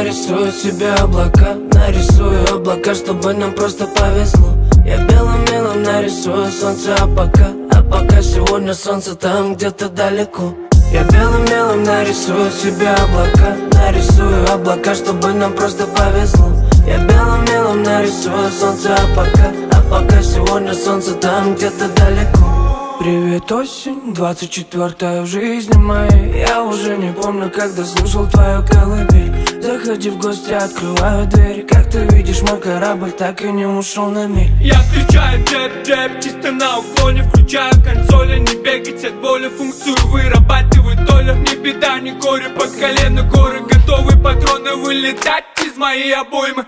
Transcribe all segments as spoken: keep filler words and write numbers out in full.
нарисую себе облака, нарисую облака, чтобы нам просто повезло. Я белым мелом нарисую солнце, а пока, а пока сегодня солнце там где-то далеко. Я белым мелом нарисую себе облака, нарисую облака, чтобы нам просто повезло. Я белым мелом нарисую солнце, а пока, а пока сегодня солнце там где-то далеко. Привет, осень, двадцать четвёртая в жизни моей. Я уже не помню, когда слушал твою колыбель. Заходи в гости, открываю дверь. Как ты видишь, мой корабль так и не ушел на мель. Я встречаю джеб-джеб, чисто на уклоне. Включаю консоли, не бегать от боли. Функцию вырабатываю долю. Ни беда, ни горе, под колено горы. Готовы патроны вылетать из моей обоймы.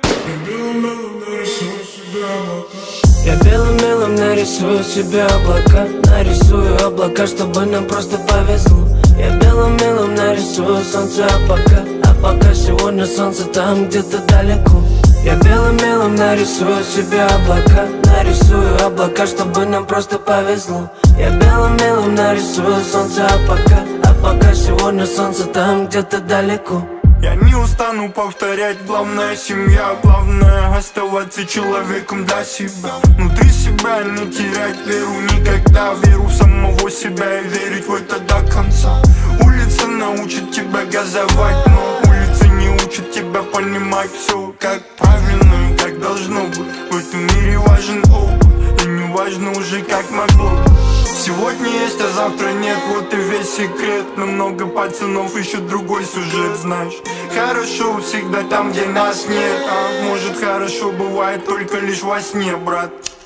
Я белым мелом нарисую себе облака, нарисую облака, чтобы нам просто повезло. Я белым мелом нарисую солнце, а пока, а пока сегодня солнце там где-то далеко. Я белым мелом нарисую себе облака, нарисую облака, чтобы нам просто повезло. Я белым мелом нарисую солнце, а пока, а пока сегодня солнце там где-то далеко. Я не устану повторять, главное семья, главное оставаться человеком для себя. Внутри себя не терять веру никогда, веру в самого себя и верить в это до конца. Улица научит тебя газовать, но улица не учит тебя понимать все как правильно и как должно быть. В этом мире важен опыт, и не важно уже как могло. Сегодня есть, а завтра нет, вот и весь секрет. Но много пацанов ищут другой сюжет, знаешь. Хорошо всегда там, где нас нет, а может хорошо бывает только лишь во сне, брат.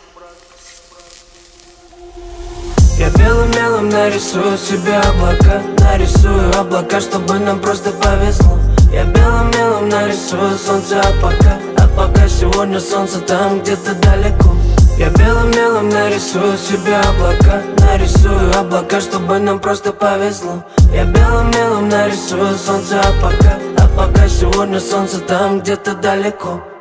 Я белым мелом нарисую себе облака, нарисую облака, чтобы нам просто повезло. Я белым мелом нарисую солнце, а пока, а пока сегодня солнце там где-то далеко. Я белым мелом нарисую себе облака, нарисую облака, чтобы нам просто повезло. Я белым мелом нарисую солнце, а пока, а пока сегодня солнце там где-то далеко.